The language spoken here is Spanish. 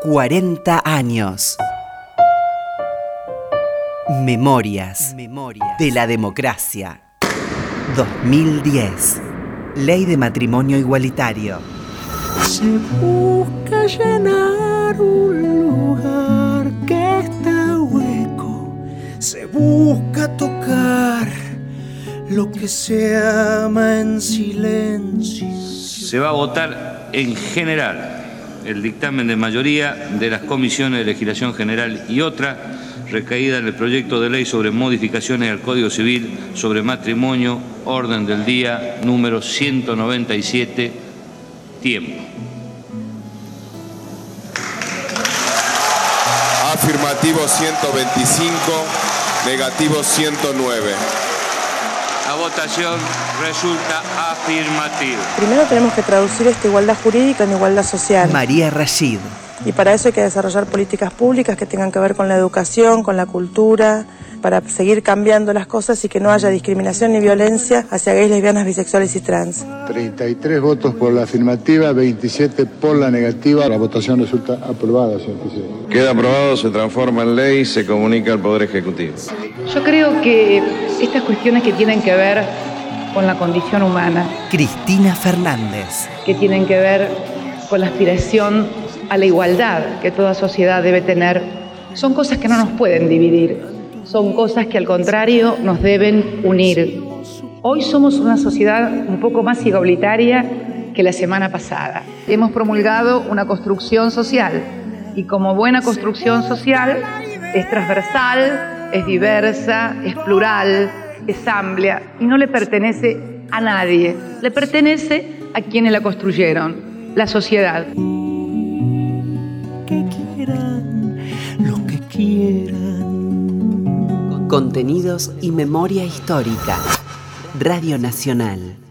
40 años. Memorias de la democracia. 2010. Ley de matrimonio igualitario. Se busca llenar un lugar que está hueco. Se busca tocar lo que se ama en silencio. Se va a votar en general el dictamen de mayoría de las comisiones de legislación general y otra recaída en el proyecto de ley sobre modificaciones al Código Civil sobre matrimonio, orden del día número 197, tiempo. Afirmativo 125, negativo 109. La votación resulta afirmativa. Primero tenemos que traducir esta igualdad jurídica en igualdad social. María Rashid. Y para eso hay que desarrollar políticas públicas que tengan que ver con la educación, con la cultura, para seguir cambiando las cosas y que no haya discriminación ni violencia hacia gays, lesbianas, bisexuales y trans. 33 votos por la afirmativa, 27 por la negativa. La votación resulta aprobada, señor presidente. Queda aprobado, se transforma en ley y se comunica al Poder Ejecutivo. Yo creo que estas cuestiones que tienen que ver con la condición humana, Cristina Fernández, que tienen que ver con la aspiración a la igualdad que toda sociedad debe tener, son cosas que no nos pueden dividir, son cosas que al contrario nos deben unir. Hoy somos una sociedad un poco más igualitaria que la semana pasada. Hemos promulgado una construcción social y como buena construcción social es transversal, es diversa, es plural, es amplia y no le pertenece a nadie, le pertenece a quienes la construyeron, la sociedad. Que quieran lo que quieran. Contenidos y memoria histórica. Radio Nacional.